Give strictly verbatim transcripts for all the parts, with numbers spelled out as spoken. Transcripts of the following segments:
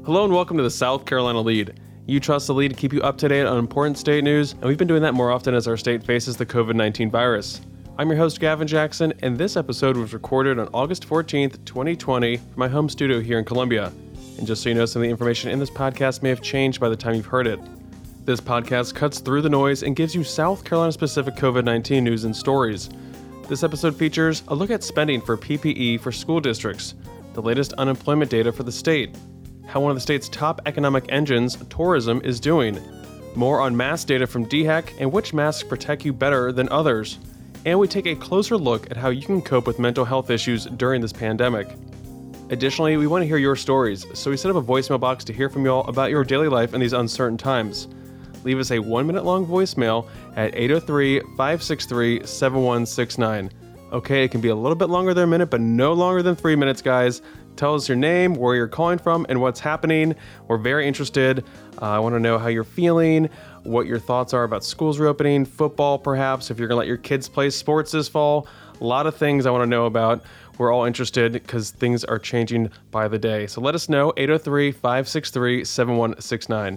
Hello and welcome to the South Carolina Lead. You trust the Lead to keep you up to date on important state news, and we've been doing that more often as our state faces the covid nineteen virus. I'm your host, Gavin Jackson, and this episode was recorded on August fourteenth, twenty twenty, from my home studio here in Columbia. And just so you know, some of the information in this podcast may have changed by the time you've heard it. This podcast cuts through the noise and gives you South Carolina-specific covid nineteen news and stories. This episode features a look at spending for P P E for school districts, the latest unemployment data for the state, how one of the state's top economic engines, tourism, is doing, more on mask data from D HEC and which masks protect you better than others, and we take a closer look at how you can cope with mental health issues during this pandemic. Additionally, we want to hear your stories, so we set up a voicemail box to hear from y'all about your daily life in these uncertain times. Leave us a one-minute long voicemail at eight oh three, five six three, seven one six nine. Okay, it can be a little bit longer than a minute, but no longer than three minutes, guys. Tell us your name, where you're calling from, and what's happening. We're very interested. Uh, I want to know how you're feeling, what your thoughts are about schools reopening, football perhaps, if you're going to let your kids play sports this fall. A lot of things I want to know about. We're all interested because things are changing by the day. So let us know, eight oh three, five six three, seven one six nine.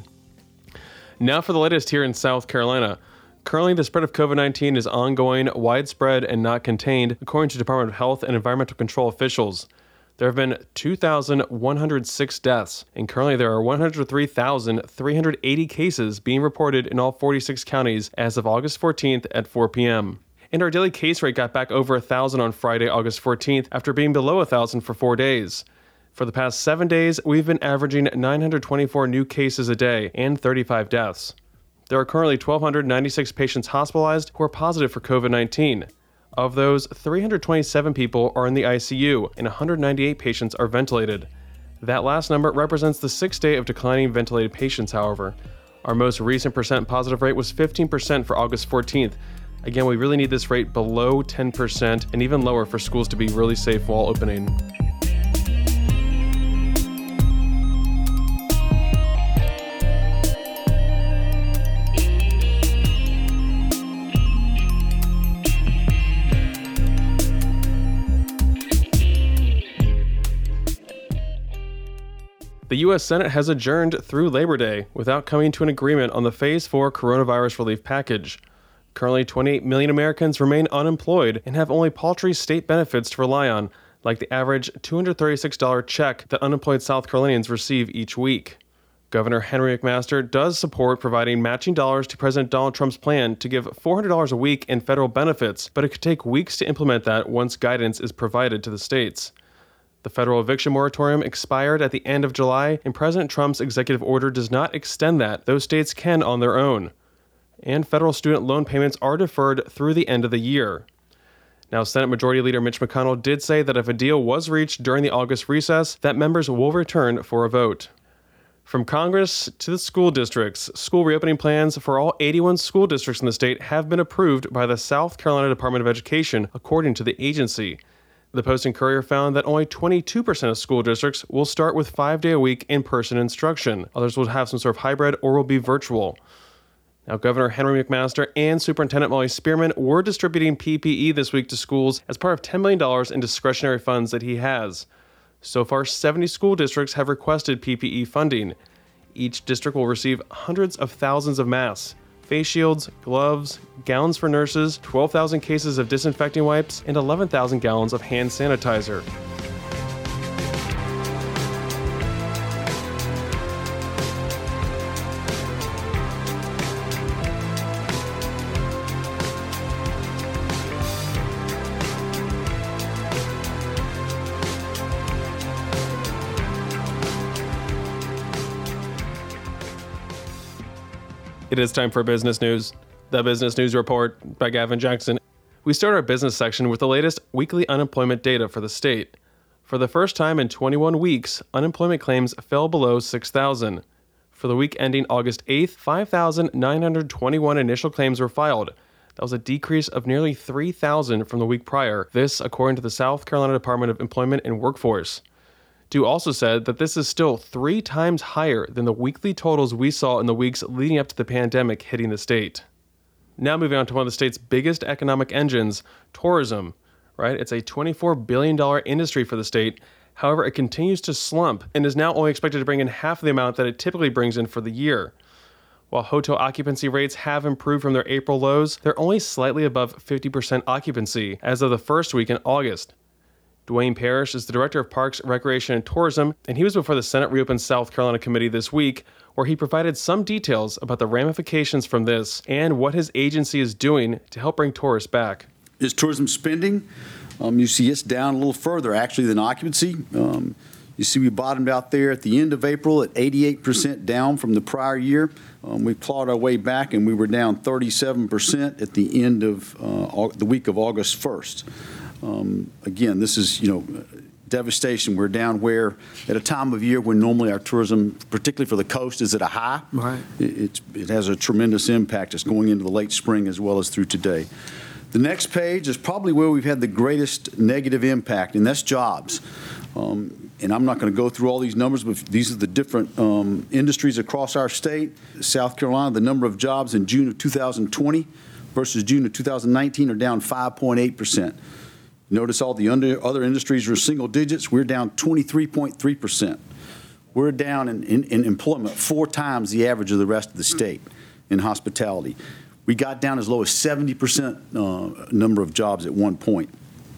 Now for the latest here in South Carolina. Currently, the spread of covid nineteen is ongoing, widespread, and not contained, according to Department of Health and Environmental Control officials. There have been two thousand one hundred six deaths, and currently there are one hundred three thousand three hundred eighty cases being reported in all forty-six counties as of August fourteenth at four p.m. And our daily case rate got back over one thousand on Friday, August fourteenth, after being below one thousand for four days. For the past seven days, we've been averaging nine hundred twenty-four new cases a day and thirty-five deaths. There are currently one thousand two hundred ninety-six patients hospitalized who are positive for covid nineteen. Of those, three hundred twenty-seven people are in the I C U and one hundred ninety-eight patients are ventilated. That last number represents the sixth day of declining ventilated patients, however. Our most recent percent positive rate was fifteen percent for August fourteenth. Again, we really need this rate below ten percent and even lower for schools to be really safe while opening. The U S Senate has adjourned through Labor Day without coming to an agreement on the Phase four coronavirus relief package. Currently, twenty-eight million Americans remain unemployed and have only paltry state benefits to rely on, like the average two hundred thirty-six dollars check that unemployed South Carolinians receive each week. Governor Henry McMaster does support providing matching dollars to President Donald Trump's plan to give four hundred dollars a week in federal benefits, but it could take weeks to implement that once guidance is provided to the states. The federal eviction moratorium expired at the end of July, and President Trump's executive order does not extend that, though states can on their own. And federal student loan payments are deferred through the end of the year. Now, Senate Majority Leader Mitch McConnell did say that if a deal was reached during the August recess, that members will return for a vote. From Congress to the school districts, school reopening plans for all eighty-one school districts in the state have been approved by the South Carolina Department of Education, according to the agency. The Post and Courier found that only twenty-two percent of school districts will start with five-day-a-week in-person instruction. Others will have some sort of hybrid or will be virtual. Now, Governor Henry McMaster and Superintendent Molly Spearman were distributing P P E this week to schools as part of ten million dollars in discretionary funds that he has. So far, seventy school districts have requested P P E funding. Each district will receive hundreds of thousands of masks, face shields, gloves, gowns for nurses, twelve thousand cases of disinfecting wipes, and eleven thousand gallons of hand sanitizer. It is time for business news. The Business News Report by Gavin Jackson. We start our business section with the latest weekly unemployment data for the state. For the first time in twenty-one weeks, unemployment claims fell below six thousand. For the week ending August eighth, five thousand nine hundred twenty-one initial claims were filed. That was a decrease of nearly three thousand from the week prior. This, according to the South Carolina Department of Employment and Workforce. Dew also said that this is still three times higher than the weekly totals we saw in the weeks leading up to the pandemic hitting the state. Now moving on to one of the state's biggest economic engines, tourism, right? It's a twenty-four billion dollars industry for the state, However, it continues to slump and is now only expected to bring in half of the amount that it typically brings in for the year. While hotel occupancy rates have improved from their April lows, they're only slightly above fifty percent occupancy as of the first week in August. Dwayne Parrish is the Director of Parks, Recreation, and Tourism, and he was before the Senate Reopen South Carolina Committee this week, where he provided some details about the ramifications from this and what his agency is doing to help bring tourists back. Is tourism spending? Um, you see it's down a little further, actually, than occupancy. Um, you see we bottomed out there at the end of April at eighty-eight percent down from the prior year. Um, we clawed our way back, and we were down thirty-seven percent at the end of uh, the week of August first. Um, again, this is, you know, devastation. We're down where at a time of year when normally our tourism, particularly for the coast, is at a high. Right. It, it's, it has a tremendous impact. It's going into the late spring as well as through today. The next page is probably where we've had the greatest negative impact, and that's jobs. Um, and I'm not going to go through all these numbers, but these are the different um, industries across our state. South Carolina, the number of jobs in June of two thousand twenty versus June of two thousand nineteen are down five point eight percent. Notice all the under, other industries are single digits. We're down twenty-three point three percent. We're down in, in, in employment four times the average of the rest of the state in hospitality. We got down as low as seventy percent uh, number of jobs at one point,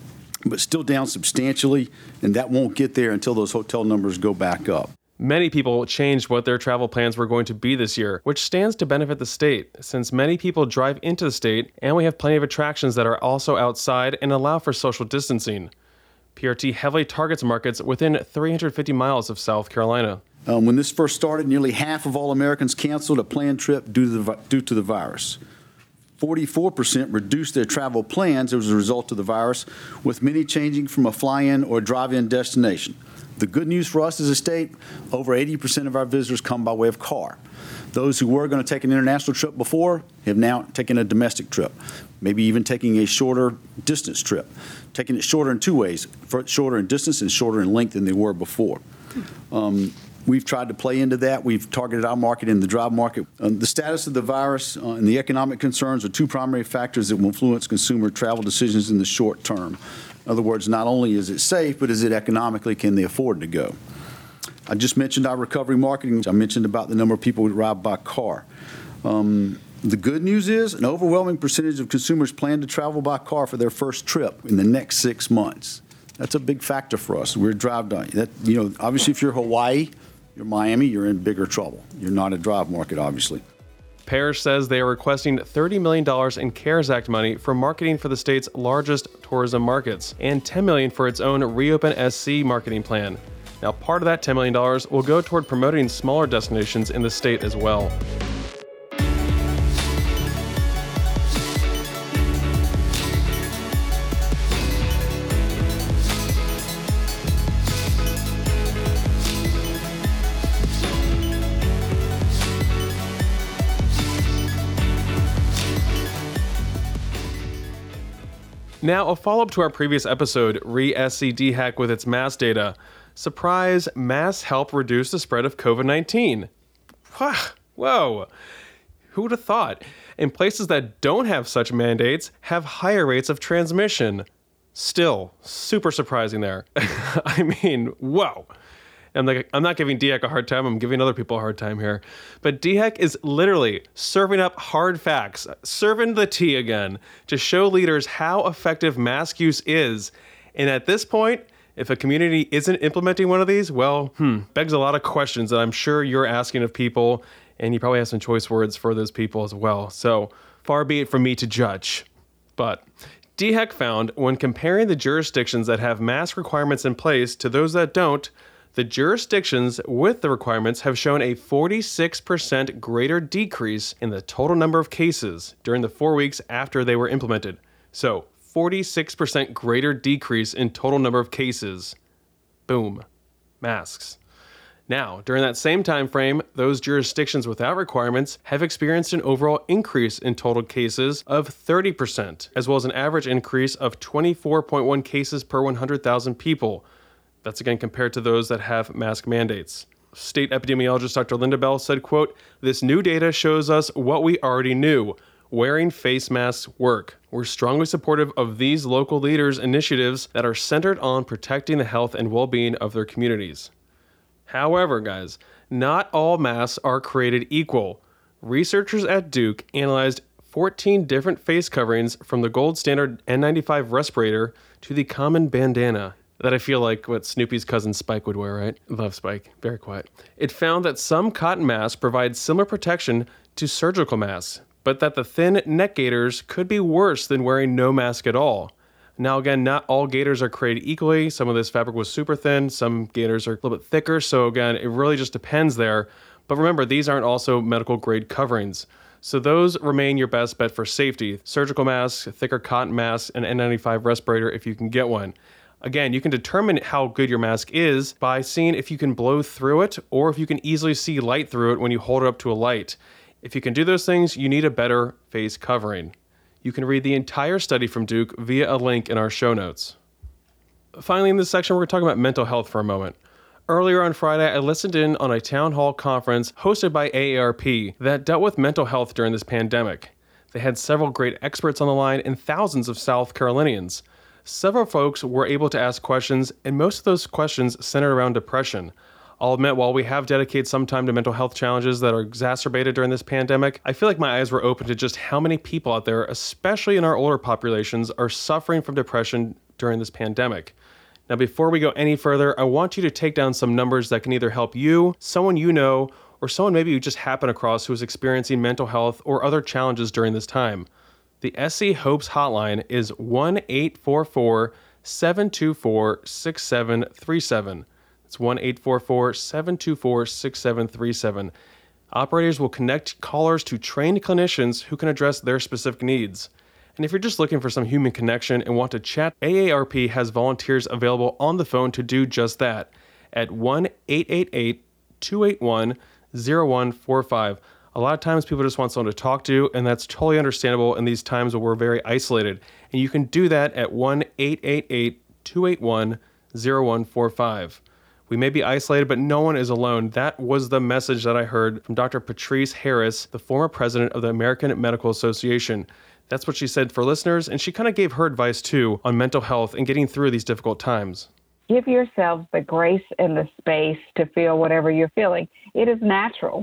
but still down substantially, and that won't get there until those hotel numbers go back up. Many people changed what their travel plans were going to be this year, which stands to benefit the state, since many people drive into the state and we have plenty of attractions that are also outside and allow for social distancing. P R T heavily targets markets within three hundred fifty miles of South Carolina. Um, when this first started, nearly half of all Americans canceled a planned trip due to the, due to the virus. forty-four percent reduced their travel plans as a result of the virus, with many changing from a fly-in or drive-in destination. The good news for us as a state, over eighty percent of our visitors come by way of car. Those who were going to take an international trip before have now taken a domestic trip, maybe even taking a shorter distance trip, taking it shorter in two ways, shorter in distance and shorter in length than they were before. Um, We've tried to play into that. We've targeted our market in the drive market. Um, the status of the virus uh, and the economic concerns are two primary factors that will influence consumer travel decisions in the short term. In other words, not only is it safe, but is it economically, can they afford to go? I just mentioned our recovery marketing. I mentioned about the number of people who arrive by car. Um, the good news is an overwhelming percentage of consumers plan to travel by car for their first trip in the next six months. That's a big factor for us. We're drive down. That, you know, obviously, if you're Hawaii, you're Miami, you're in bigger trouble. You're not a drive market, obviously. Parrish says they are requesting thirty million dollars in CARES Act money for marketing for the state's largest tourism markets and ten million dollars for its own Reopen S C marketing plan. Now, part of that ten million dollars will go toward promoting smaller destinations in the state as well. Now, a follow-up to our previous episode, re-S C D HAC with its mask data. Surprise, masks help reduce the spread of COVID nineteen. Whoa, who would have thought? And places that don't have such mandates have higher rates of transmission. Still, super surprising there. I mean, whoa. I'm like, I'm not giving D HAC a hard time, I'm giving other people a hard time here. But D HAC is literally serving up hard facts, serving the tea again, to show leaders how effective mask use is. And at this point, if a community isn't implementing one of these, well, hmm, begs a lot of questions that I'm sure you're asking of people, and you probably have some choice words for those people as well. So far be it from me to judge. But D HAC found when comparing the jurisdictions that have mask requirements in place to those that don't, the jurisdictions with the requirements have shown a forty-six percent greater decrease in the total number of cases during the four weeks after they were implemented. So, forty-six percent greater decrease in total number of cases. Boom. Masks. Now, during that same time frame, those jurisdictions without requirements have experienced an overall increase in total cases of thirty percent, as well as an average increase of twenty-four point one cases per one hundred thousand people. That's again compared to those that have mask mandates. State epidemiologist Doctor Linda Bell said, quote, "This new data shows us what we already knew. wearing face masks work. We're strongly supportive of these local leaders' initiatives that are centered on protecting the health and well-being of their communities. However, guys, not all masks are created equal. Researchers at Duke analyzed fourteen different face coverings from the gold standard N ninety-five respirator to the common bandana that I feel like what Snoopy's cousin Spike would wear, right? Love Spike. Very quiet. It found that some cotton masks provide similar protection to surgical masks, but that the thin neck gaiters could be worse than wearing no mask at all. Now, again, not all gaiters are created equally. Some of this fabric was super thin. Some gaiters are a little bit thicker. So again, it really just depends there. But remember, these aren't also medical grade coverings. So those remain your best bet for safety. Surgical masks, thicker cotton masks, and N ninety-five respirator if you can get one. Again, you can determine how good your mask is by seeing if you can blow through it or if you can easily see light through it when you hold it up to a light. If you can do those things, you need a better face covering. You can read the entire study from Duke via a link in our show notes. Finally, in this section, we're going to talk about mental health for a moment. Earlier on Friday, I listened in on a town hall conference hosted by A A R P that dealt with mental health during this pandemic. They had several great experts on the line and thousands of South Carolinians. Several folks were able to ask questions, and most of those questions centered around depression. I'll admit, while we have dedicated some time to mental health challenges that are exacerbated during this pandemic, I feel like my eyes were open to just how many people out there, especially in our older populations, are suffering from depression during this pandemic. Now, before we go any further, I want you to take down some numbers that can either help you, someone you know, or someone maybe you just happen across who is experiencing mental health or other challenges during this time. The S C Hopes hotline is one eight four four, seven two four, six seven three seven. It's one eight four four, seven two four, six seven three seven. Operators will connect callers to trained clinicians who can address their specific needs. And if you're just looking for some human connection and want to chat, A A R P has volunteers available on the phone to do just that at one eight eight eight, two eight one, zero one four five. A lot of times people just want someone to talk to, and that's totally understandable in these times where we're very isolated. And you can do that at one eight eight eight, two eight one, zero one four five. We may be isolated, but no one is alone. That was the message that I heard from Doctor Patrice Harris, the former president of the American Medical Association. That's what she said for listeners, and she kind of gave her advice too on mental health and getting through these difficult times. Give yourselves the grace and the space to feel whatever you're feeling. It is natural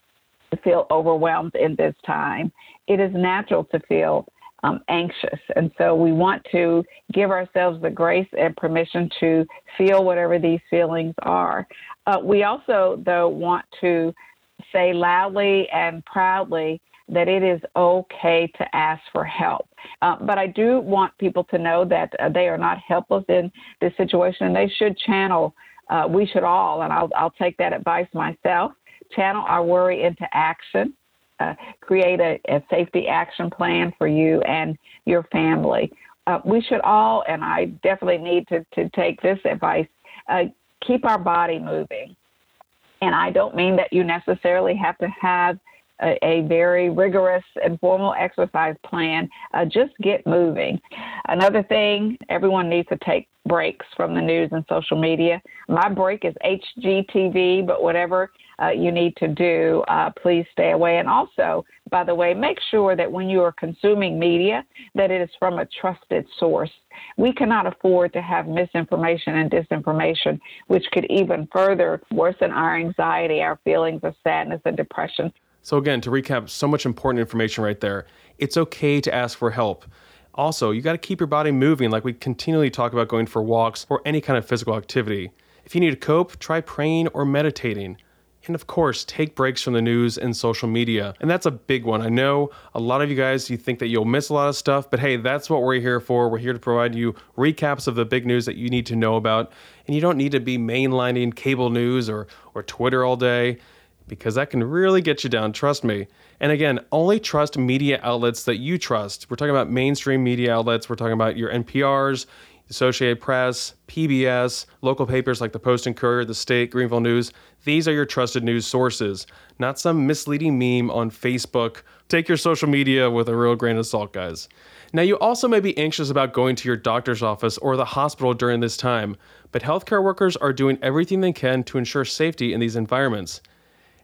to feel overwhelmed in this time. It is natural to feel um, anxious. And so we want to give ourselves the grace and permission to feel whatever these feelings are. Uh, we also, though, want to say loudly and proudly that it is okay to ask for help. Uh, but I do want people to know that uh, they are not helpless in this situation, and they should channel, uh, we should all, and I'll, I'll take that advice myself, channel our worry into action, uh, create a, a safety action plan for you and your family. Uh, we should all, and I definitely need to, to take this advice, uh, keep our body moving. And I don't mean that you necessarily have to have a, a very rigorous and formal exercise plan. Uh, just get moving. Another thing, everyone needs to take breaks from the news and social media. My break is H G T V, but whatever uh, you need to do, uh, please stay away. And also, by the way, make sure that when you are consuming media, that it is from a trusted source. We cannot afford to have misinformation and disinformation, which could even further worsen our anxiety, our feelings of sadness and depression. So again, to recap, so much important information right there. It's okay to ask for help. Also, you got to keep your body moving, like we continually talk about going for walks or any kind of physical activity. If you need to cope, try praying or meditating. And of course, take breaks from the news and social media. And that's a big one. I know a lot of you guys, you think that you'll miss a lot of stuff, but hey, that's what we're here for. We're here to provide you recaps of the big news that you need to know about. And you don't need to be mainlining cable news or, or Twitter all day, because that can really get you down, trust me. And again, only trust media outlets that you trust. We're talking about mainstream media outlets. We're talking about your N P Rs, Associated Press, P B S, local papers like the Post and Courier, the State, Greenville News. These are your trusted news sources, not some misleading meme on Facebook. Take your social media with a real grain of salt, guys. Now, you also may be anxious about going to your doctor's office or the hospital during this time, but healthcare workers are doing everything they can to ensure safety in these environments.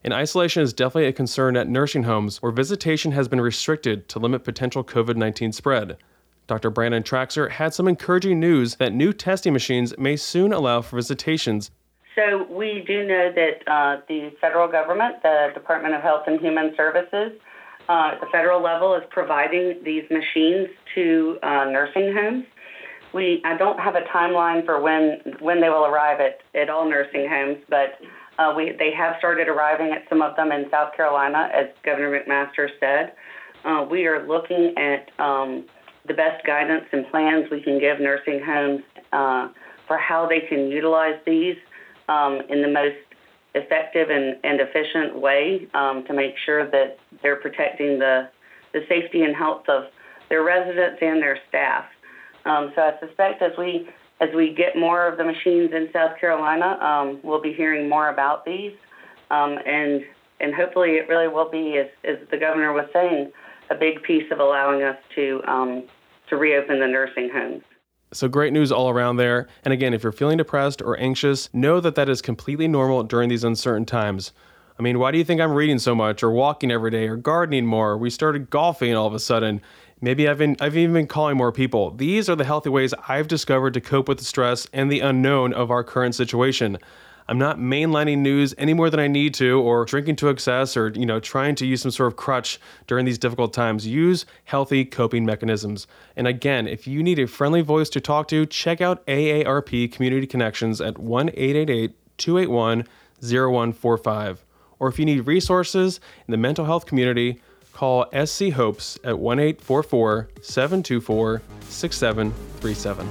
And isolation is definitely a concern at nursing homes where visitation has been restricted to limit potential COVID nineteen spread. Doctor Brandon Traxler had some encouraging news that new testing machines may soon allow for visitations. So we do know that uh, the federal government, the Department of Health and Human Services, uh, at the federal level is providing these machines to uh, nursing homes. We I don't have a timeline for when when they will arrive at, at all nursing homes, but uh, we they have started arriving at some of them in South Carolina, as Governor McMaster said. Uh, we are looking at um, the best guidance and plans we can give nursing homes uh, for how they can utilize these um, in the most effective and, and efficient way um, to make sure that they're protecting the, the safety and health of their residents and their staff. Um, so I suspect as we as we get more of the machines in South Carolina, um, we'll be hearing more about these, um, and and hopefully it really will be, as, as the governor was saying, a big piece of allowing us to um, to reopen the nursing homes. So great news all around there. And again, if you're feeling depressed or anxious, know that that is completely normal during these uncertain times. I mean, why do you think I'm reading so much or walking every day or gardening more? We started golfing all of a sudden. Maybe I've been, I've even been calling more people. These are the healthy ways I've discovered to cope with the stress and the unknown of our current situation. I'm not mainlining news any more than I need to, or drinking to excess, or, you know, trying to use some sort of crutch during these difficult times. Use healthy coping mechanisms. And again, if you need a friendly voice to talk to, check out A A R P Community Connections at one eight eight eight, two eight one, zero one four five. Or if you need resources in the mental health community, call S C Hopes at one eight four four, seven two four, six seven three seven.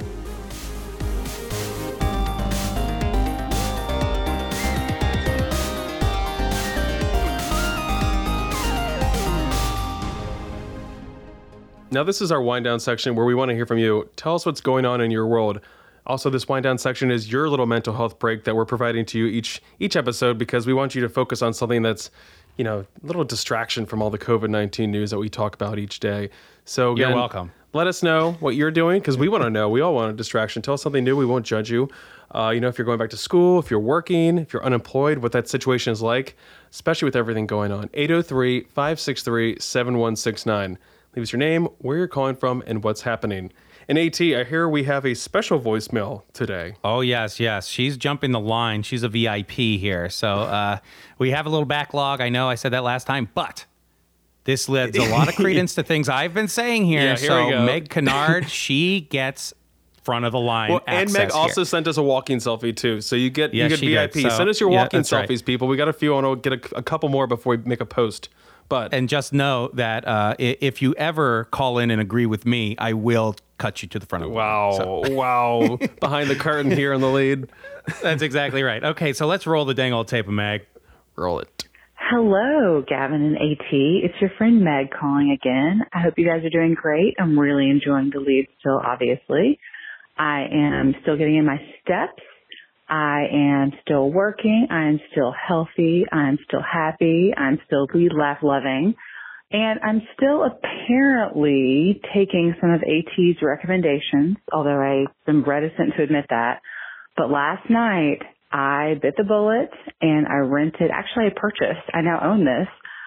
Now, this is our wind down section where we want to hear from you. Tell us what's going on in your world. Also, this wind down section is your little mental health break that we're providing to you each each episode, because we want you to focus on something that's, you know, a little distraction from all the COVID nineteen news that we talk about each day. So again, you're welcome. Let us know what you're doing, because we want to know. We all want a distraction. Tell us something new. We won't judge you. Uh, you know, if you're going back to school, if you're working, if you're unemployed, what that situation is like, especially with everything going on. eight oh three, five six three, seven one six nine. Leave us your name, where you're calling from, and what's happening. And AT, I hear we have a special voicemail today. Oh, yes, yes. She's jumping the line. She's a V I P here. So uh, we have a little backlog. I know I said that last time, but this lends a lot of credence to things I've been saying here. Yeah, here so we go. Meg Kennard, she gets front of the line. Well, and Meg also here. sent us a walking selfie, too. So you get, yes, you get V I P. Did, so, Send us your yeah, walking selfies, right. people. We got a few. I want to get a, a couple more before we make a post. But And just know that uh, if you ever call in and agree with me, I will cut you to the front of the Wow. line. So. Wow. Behind the curtain here in the lead. That's exactly right. Okay, so let's roll the dang old tape of Meg. Roll it. Hello, Gavin and AT. It's your friend Meg calling again. I hope you guys are doing great. I'm really enjoying the lead still, obviously. I am still getting in my steps. I am still working. I am still healthy. I am still happy. I'm still lead laugh loving. And I'm still apparently taking some of AT's recommendations, although I've been reticent to admit that. But last night, I bit the bullet and I rented, actually I purchased, I now own this.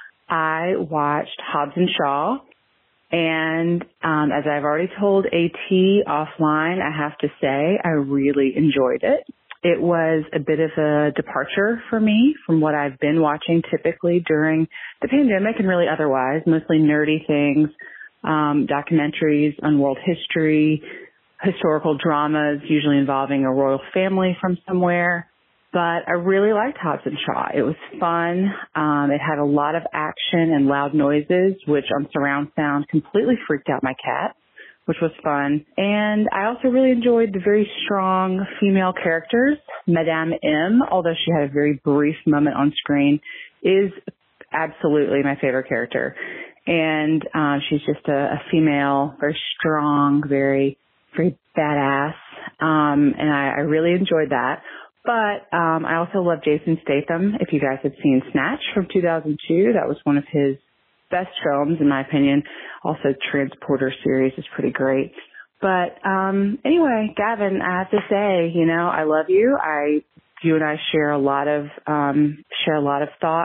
I watched Hobbs and Shaw. And um, as I've already told AT offline, I have to say I really enjoyed it. It was a bit of a departure for me from what I've been watching typically during the pandemic and really otherwise, mostly nerdy things, um, documentaries on world history, historical dramas, usually involving a royal family from somewhere. But I really liked Hobbs and Shaw. It was fun. Um, it had a lot of action and loud noises, which on surround sound completely freaked out my cat, which was fun. And I also really enjoyed the very strong female characters. Madame M, although she had a very brief moment on screen, is absolutely my favorite character. And uh, she's just a, a female, very strong, very, very badass. Um, and I, I really enjoyed that. But um, I also love Jason Statham. If you guys have seen Snatch from two thousand two, that was one of his best films, in my opinion. Also, Transporter series is pretty great. But um, anyway, Gavin, I have to say, you know, I love you. I, you and I share a lot of um, share a lot of thoughts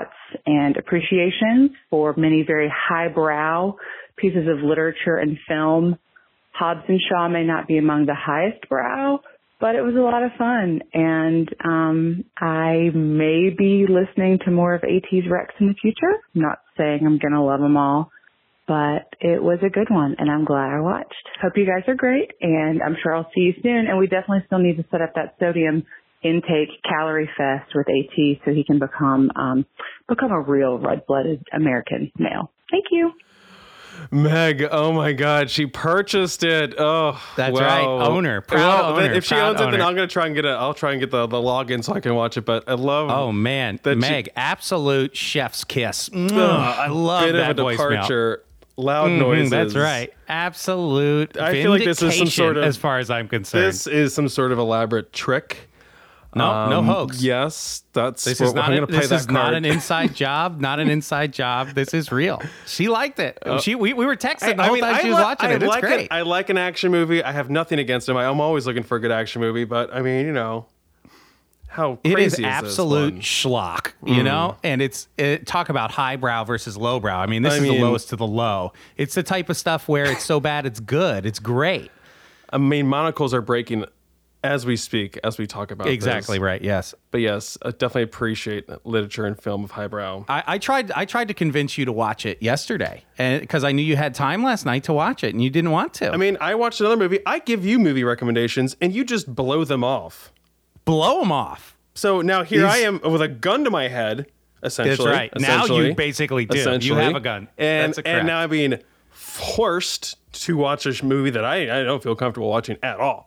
and appreciations for many very highbrow pieces of literature and film. Hobbs and Shaw may not be among the highest brow, but it was a lot of fun. And um, I may be listening to more of AT's Rex in the future. I'm not saying I'm going to love them all, but it was a good one, and I'm glad I watched. Hope you guys are great, and I'm sure I'll see you soon. And we definitely still need to set up that sodium intake calorie fest with AT so he can become um, become a real red-blooded American male. Thank you. Meg, oh my God, she purchased it. Oh, that's wow. right, owner, proud well, owner. If she proud owns it, owner. then I'm gonna try and get it. I'll try and get the, the login so I can watch it. But I love. Oh man, that Meg, she, absolute chef's kiss. Mm, uh, I love bit that of a voicemail. departure. Loud Mm-hmm, noises. That's right. Absolute. I feel like this is some sort of, as far as I'm concerned. This is some sort of elaborate trick. No, um, no hoax. Yes, that's. This what, is not. I'm A, gonna play this that is card. not an inside job. Not an inside job. This is real. She liked it. Uh, she we, we were texting I, the I whole mean, time I she was li- watching I it. It's like great. It. I like an action movie. I have nothing against them. I'm always looking for a good action movie, but I mean, you know, how crazy It is is absolute this schlock, you know, and it's it, talk about highbrow versus lowbrow. I mean, this I is mean- the lowest to the low. It's the type of stuff where it's so bad it's good. It's great. I mean, monocles are breaking as we speak, as we talk about Exactly this. right. Yes. But yes, I definitely appreciate literature and film of highbrow. I, I tried. I tried to convince you to watch it yesterday, and because I knew you had time last night to watch it, and you didn't want to. I mean, I watched another movie. I give you movie recommendations, and you just blow them off. blow them off. So now here Is- I am with a gun to my head, essentially. That's right. Now essentially, you basically do. You essentially. have a gun. And, That's a and correct. now I'm being forced to watch a sh- movie that I, I don't feel comfortable watching at all.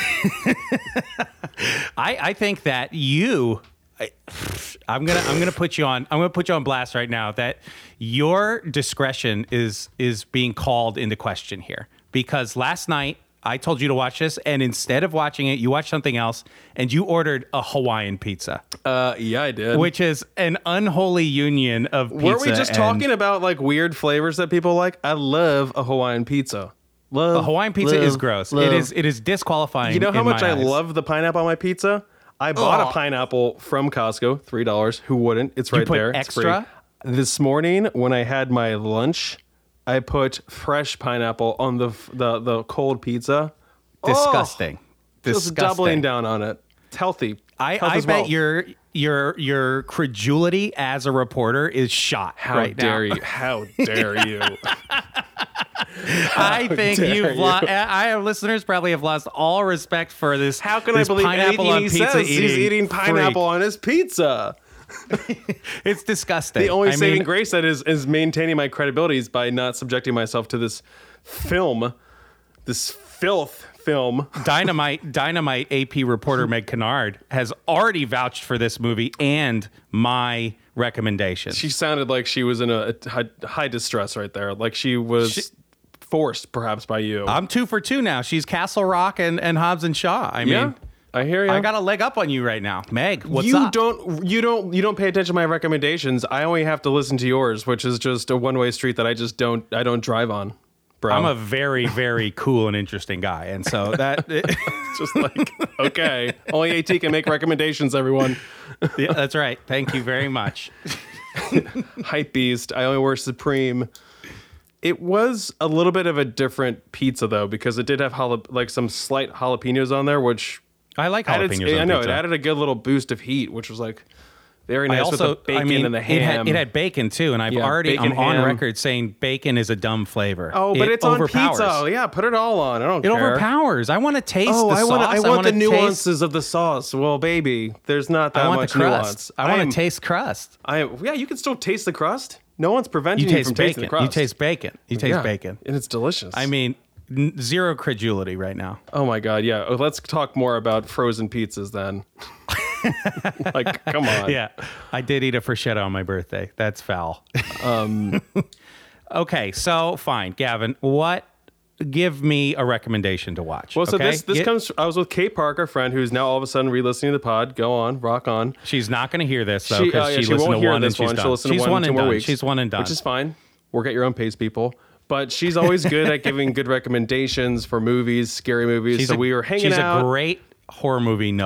I, I think that you, I, I'm gonna I'm gonna put you on I'm gonna put you on blast right now that your discretion is is being called into question here, because last night I told you to watch this, and instead of watching it, you watched something else, and you ordered a Hawaiian pizza, Uh, yeah, I did. which is an unholy union of pizza. Were we just and- talking about like weird flavors that people like? I love a Hawaiian pizza. Love A Hawaiian pizza love, is gross. love. It is it is disqualifying. You know how in much my I eyes. love the pineapple on my pizza? I bought Oh. a pineapple from Costco, three dollars. Who wouldn't? It's right put there. It's extra? free. This morning when I had my lunch, I put fresh pineapple on the the the cold pizza. Disgusting. Oh, just Disgusting. doubling down on it. It's healthy. I, Health I as bet well. your your your credulity as a reporter is shot How right dare now. you? How dare you? I think dare you've you. lost. I have listeners probably have lost all respect for this. How can I this believe pineapple anything on he pizza says? eating He's eating freak. pineapple on his pizza. It's disgusting. The only I saving mean, grace that is is maintaining my credibility is by not subjecting myself to this film, this filth film. Dynamite, Dynamite A P reporter Meg Kennard has already vouched for this movie and my recommendation. She sounded like she was in a, a high, high distress right there, like she was She- forced perhaps by you. I'm two for two now. She's Castle Rock and, and Hobbs and Shaw. I yeah, mean, I hear you. I got a leg up on you right now, Meg. What's you up? don't you don't you don't pay attention to my recommendations. I only have to listen to yours, which is just a one way street that I just don't I don't drive on. Bro. I'm a very, very cool and interesting guy, and so that just like okay, only AT can make recommendations. Everyone, yeah, that's right. Thank you very much. hype beast. I only wear Supreme. It was a little bit of a different pizza though, because it did have jala- like some slight jalapenos on there, which I like added, jalapenos. I on know pizza. it added a good little boost of heat, which was like very I nice also, with the bacon I mean, and the it ham. had, it had bacon too, and I've Yeah, already bacon, I'm on ham. record saying bacon is a dumb flavor. oh, but It it's on overpowers. pizza. Yeah, put it all on. I don't It care. overpowers. I want to taste Oh, the I sauce. want I want wanna the taste- nuances of the sauce. Well, baby, there's not that I want much the crust. nuance. I want am- to taste crust. I yeah, you can still taste the crust. No one's preventing You you, taste from tasting bacon. the crust. You taste bacon. You taste Yeah, bacon. and it's delicious. I mean, n- zero credulity right now. oh my god, yeah. Oh, let's talk more about frozen pizzas then. Like, come on. Yeah, I did eat a prosciutto on my birthday. That's foul. Um. Okay, so fine, Gavin. What? Give me a recommendation to watch. Well, so okay? this this Get- comes. I was with Kate Parker, a friend who's now all of a sudden re-listening to the pod. Go on, rock on. She's not going to hear this though She, because uh, yeah, she, she listened won't to hear one this and she's one. done. She'll listen she's to one, one two and more done. weeks. She's one and done. Which is fine. Work at your own pace, people. But she's always good at giving good recommendations for movies, scary movies. She's so a, we were hanging she's out. a great horror movie knower.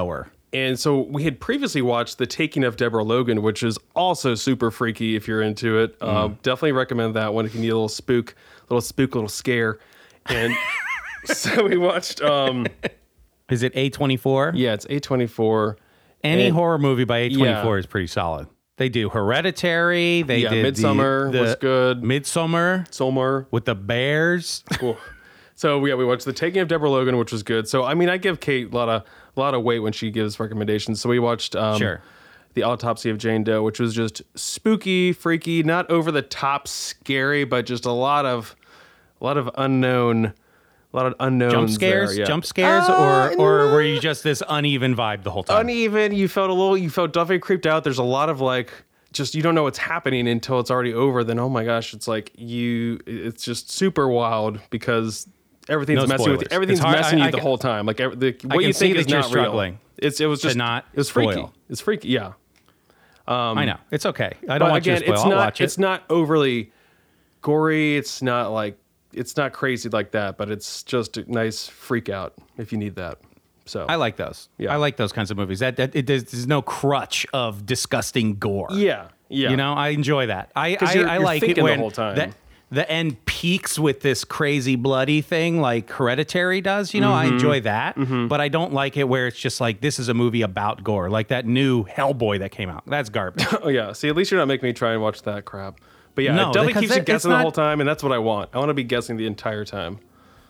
And so we had previously watched The Taking of Deborah Logan, which is also super freaky if you're into it. Mm. Uh, definitely recommend that one if you need a little spook, little spook, little scare. And so we watched... Um, is it A twenty-four? Yeah, it's A twenty-four. Any and, horror movie by A twenty-four yeah. is pretty solid. They do Hereditary. They yeah, did Midsommar the, the was good. Midsommar. Midsommar. With the bears. Cool. So yeah, we watched The Taking of Deborah Logan, which was good. So I mean, I give Kate a lot of a lot of weight when she gives recommendations. So we watched um, sure. The Autopsy of Jane Doe, which was just spooky, freaky, not over the top scary, but just a lot of a lot of unknown, a lot of unknowns. Jump scares, there, yeah. jump scares, uh, or or no. were you just this uneven vibe the whole time? Uneven. You felt a little. You felt definitely creeped out. There's a lot of like. Just you don't know what's happening until it's already over. Then oh my gosh, it's like you. It's just super wild because everything's no messing spoilers. with you. Everything's hard, messing I, you I, the whole time. Like every, the, I what you think that is you're not struggling real. It's it was just not it was freaky. spoil. It's freaky. Yeah. Um, I know it's okay. I don't but want again, you to spoil. It's I'll not. watch it. It's not overly gory. It's not like it's not crazy like that. But it's just a nice freak out if you need that. So I like those. Yeah. I like those kinds of movies. That, that it, there's, there's no crutch of disgusting gore. Yeah. Yeah. You know, I enjoy that. I I, you're, I you're like it thinking when the whole time. That, the end peaks with this crazy bloody thing like Hereditary does. You know, mm-hmm. I enjoy that. Mm-hmm. But I don't like it where it's just like, this is a movie about gore. Like that new Hellboy that came out. That's garbage. Oh, yeah. See, at least you're not making me try and watch that crap. But yeah, no, it definitely keeps you it, guessing not... the whole time, and that's what I want. I want to be guessing the entire time.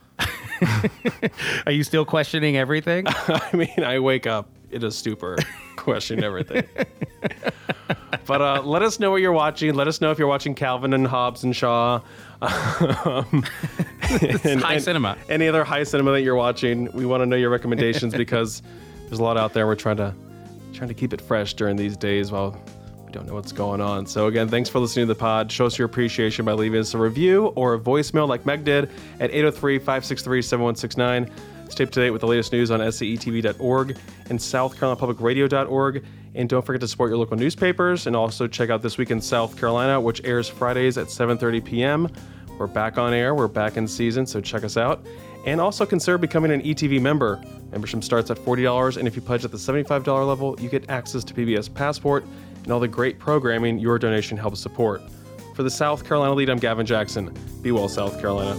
Are you still questioning everything? I mean, I wake up in a stupor, questioning everything. But uh, let us know what you're watching. Let us know if you're watching Calvin and Hobbes and Shaw. Um, and, high and cinema. Any other high cinema that you're watching. We want to know your recommendations because there's a lot out there. We're trying to trying to keep it fresh during these days while we don't know what's going on. So again, thanks for listening to the pod. Show us your appreciation by leaving us a review or a voicemail like Meg did at eight oh three, five six three, seven one six nine. Stay up to date with the latest news on S C E T V dot org and South Carolina Public Radio dot org. And don't forget to support your local newspapers and also check out This Week in South Carolina, which airs Fridays at seven thirty p.m. We're back on air. We're back in season, so check us out. And also consider becoming an E T V member. Membership starts at forty dollars, and if you pledge at the seventy-five dollars level, you get access to P B S Passport and all the great programming your donation helps support. For the South Carolina Lead, I'm Gavin Jackson. Be well, South Carolina.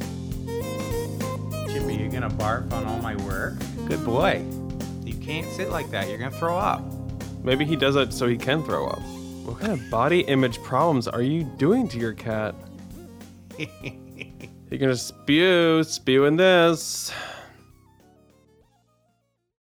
Chippy, you gonna barf on all my work? Good boy. You can't sit like that. You're gonna throw up. Maybe he does it so he can throw up. What kind of body image problems are you doing to your cat? You're gonna spew, spew in this.